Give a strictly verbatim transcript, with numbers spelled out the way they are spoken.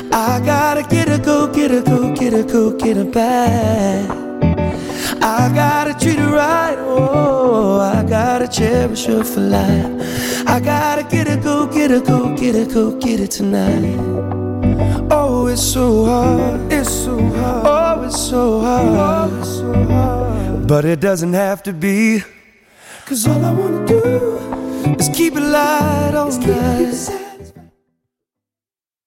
I gotta get her, go get her, go get her, go get her back. I gotta treat her right, oh, I gotta cherish her for life. I gotta get her, go get her, go get her, go get her tonight. Oh, it's so hard, it's so hard, oh, it's so hard, oh, it's so hard. But it doesn't have to be, 'cause all I wanna do is keep it light all night.